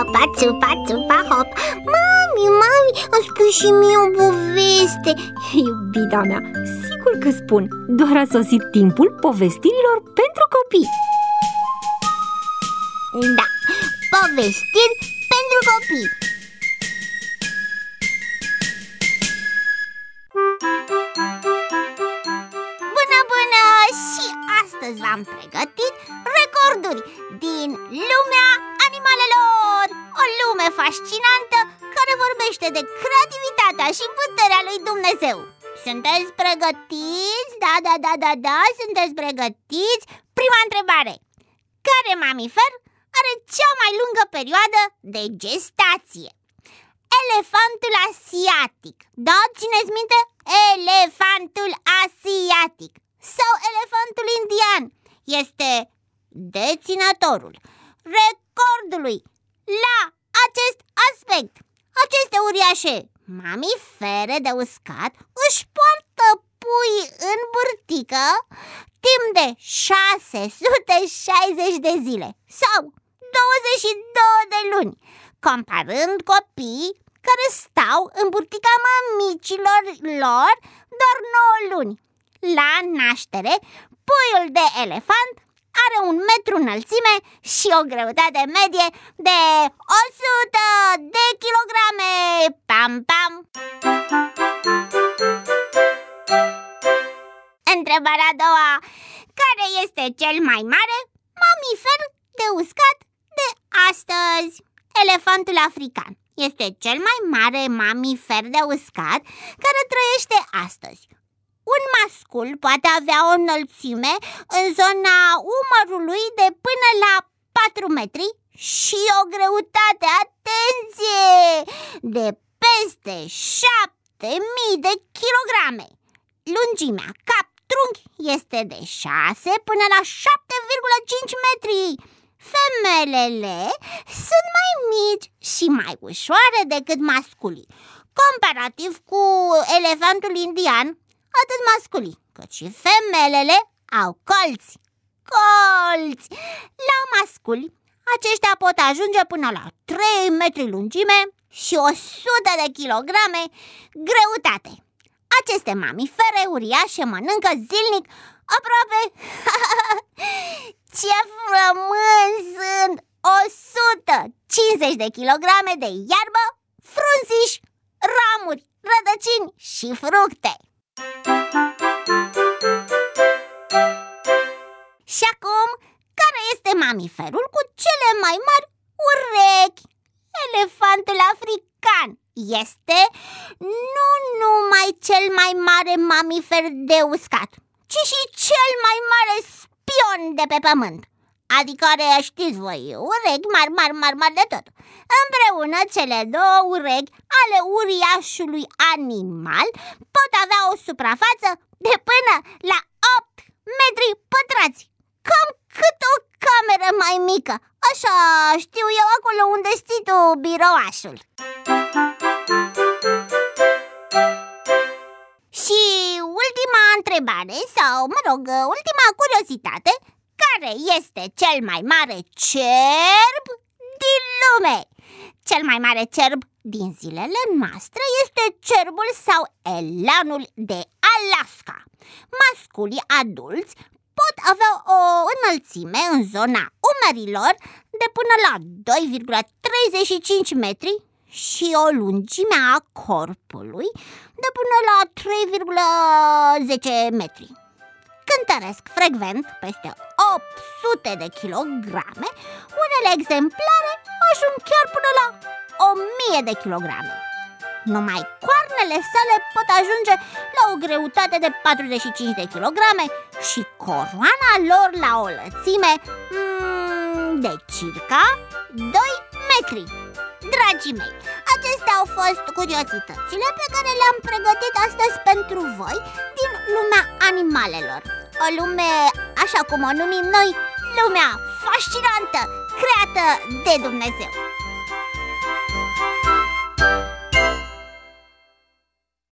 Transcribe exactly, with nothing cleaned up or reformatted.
țupa, țupa, țupa, hop. Mami, mami, îmi spui și mie o poveste. Iubita mea, sigur că spun. Doar a sosit timpul povestirilor pentru copii. Da, povestiri pentru copii. Bună, bună! Și astăzi v-am pregătit recorduri din lumea animalelor. O lume fascinantă care vorbește de creativitatea și puterea lui Dumnezeu. Sunteți pregătiți? Da, da, da, da, da, sunteți pregătiți? Prima întrebare. Care mamifer are cea mai lungă perioadă de gestație? Elefantul asiatic. Da, țineți minte? Elefantul asiatic sau elefantul indian este deținătorul recordului la acest aspect. Aceste uriașe mamifere de uscat își poartă pui în burtică timp de șase sute șaizeci de zile sau douăzeci și două de luni, comparând copiii care stau în burtica mămicilor lor doar nouă luni. La naștere, puiul de elefant are un metru înălțime și o greutate medie de o sută de kilograme. Pam, pam! Întrebarea a doua. Care este cel mai mare mamifer de uscat de astăzi? Elefantul african este cel mai mare mamifer de uscat care trăiește astăzi. Un mascul poate avea o înălțime în zona umărului de până la patru metri și o greutate, atenție, de peste șapte mii de kilograme. Lungimea cap-trunchi este de șase până la șapte virgulă cinci metri. Femelele sunt mai mici și mai ușoare decât masculii. Comparativ cu elefantul indian, atât masculii cât și femelele au colți. Colți! La masculi, aceștia pot ajunge până la trei metri lungime și o sută de kilograme greutate. Aceste mamifere uriașe mănâncă zilnic aproape... Ce frămâni sunt! o sută cincizeci de kilograme de iarbă, frunziși, ramuri, rădăcini și fructe. Și acum, care este mamiferul cu cele mai mari urechi? Elefantul african este nu numai cel mai mare mamifer de uscat, ci și cel mai mare spion de pe pământ. Adică are, știți voi, urechi mari, mari, mari, mari de tot. Împreună cele două urechi ale uriașului animal pot avea o suprafață de până la opt metri pătrați. Cam cât o cameră mai mică. Așa știu eu acolo unde stii tu, birouașul. Și ultima întrebare, sau mă rog, ultima curiozitate. Care este cel mai mare cerb din lume? Cel mai mare cerb din zilele noastre este cerbul sau elanul de Alaska. Masculii adulți pot avea o înălțime în zona umerilor de până la doi virgulă treizeci și cinci metri și o lungime a corpului de până la trei virgulă zece metri. Cântăresc frecvent peste opt sute de kilograme, unele exemplare ajung chiar până la o mie de kilograme. Numai coarnele sale pot ajunge la o greutate de patruzeci și cinci de kilograme și coroana lor la o lățime mm, de circa doi metri. Dragii mei, acestea au fost curiozitățile pe care le-am pregătit astăzi pentru voi din lumea animalelor. O lume, așa cum o numim noi, lumea fascinantă, creată de Dumnezeu.